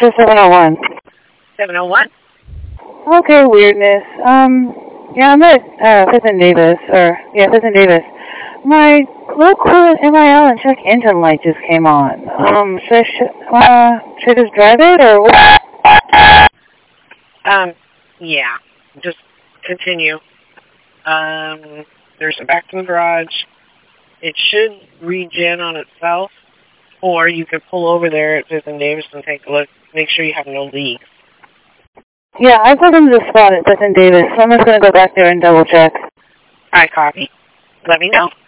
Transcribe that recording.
for 701. 701? Okay, weirdness. Yeah, I'm at 5th and Davis, 5th and Davis. My low coolant MIL and check engine light just came on. Should I just drive it, or what? Yeah. Just continue. There's a back to the garage. It should regen on itself, or you could pull over there at 5th and Davis and take a look. Make sure you have no leaks. Yeah, I put in the spot at 5th and Davis, so I'm just going to go back there and double check. I copy. Let me know.